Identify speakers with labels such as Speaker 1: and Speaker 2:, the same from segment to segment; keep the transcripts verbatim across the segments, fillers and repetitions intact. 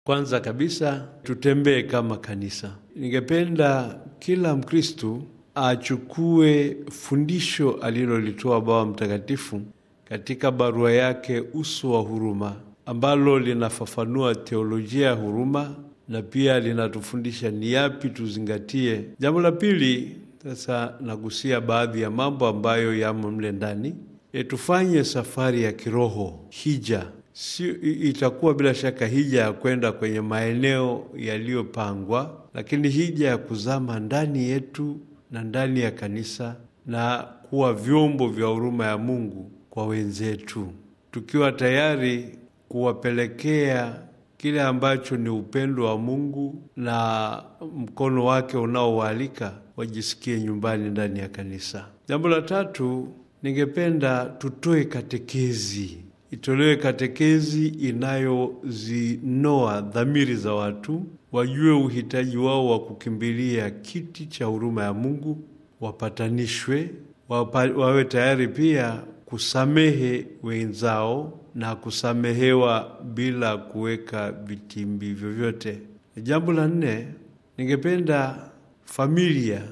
Speaker 1: Kwanza kabisa tutembee kama kanisa. Ningependa kila Mkristu achukue fundisho alilolitoa Baba Mtakatifu katika barua yake Uso wa Huruma, ambalo linafafanua teolojia ya huruma na pia linatufundisha ni yapi tuzingatie. Jambo la pili, sasa nagusia baadhi ya mambo ambayo yamo mle ndani. E, tufanye safari ya kiroho, hija. Si, itakuwa bila shaka hija ya kwenda kwenye maeneo yaliyopangwa, lakini hija ya kuzama ndani yetu na ndani ya kanisa na kuwa vyombo vya huruma ya Mungu kwa wenzetu, tukiwa tayari kuwapelekea kile ambacho ni upendo wa Mungu na mkono wake unaowaalika wajisikie nyumbani ndani ya kanisa. Jambo la tatu, ningependa tutoe katekezi. Itolewe katekezi inayozinoa dhamiri za watu, wajue uhitaji wao wa kukimbilia kiti cha huruma ya Mungu, wapatanishwe, wapa, wawe tayari pia kusamehe wenzao na kusamehewa bila kuweka vitimbi vyovyote. Jambo la nne, ningependa familia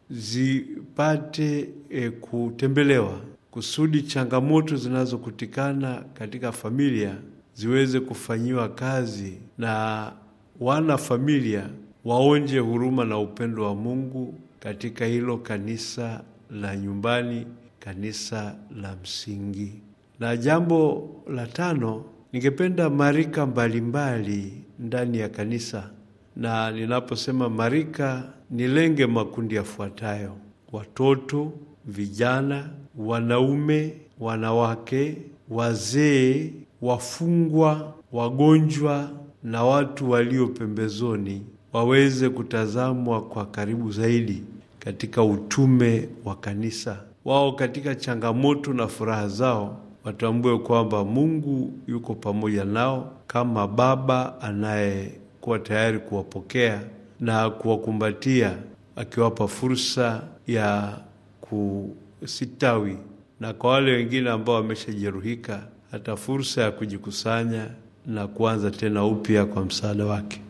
Speaker 1: zipate e, kutembelewa kusudi changamoto zinazokutikana katika familia ziweze kufanyiwa kazi na wana familia waonje huruma na upendo wa Mungu katika hilo kanisa la nyumbani, kanisa la msingi. Na jambo la tano, ningependa marika mbalimbali ndani ya kanisa, na ninaposema marika nilenge makundi yafuatayo: watoto, vijana, wanaume, wanawake, wazee, wafungwa, wagonjwa na watu walio pembezoni waweze kutazamwa kwa karibu zaidi katika utume wa kanisa. Wao katika changamoto na furaha zao watambue kwamba Mungu yuko pamoja nao kama baba anayekuwa tayari kuwapokea na kuwakumbatia, akiwapa fursa ya kusitawi, na kwa wale wengine ambao wameshajeruhika hata fursa ya kujikusanya na kuanza tena upya kwa msaada wake.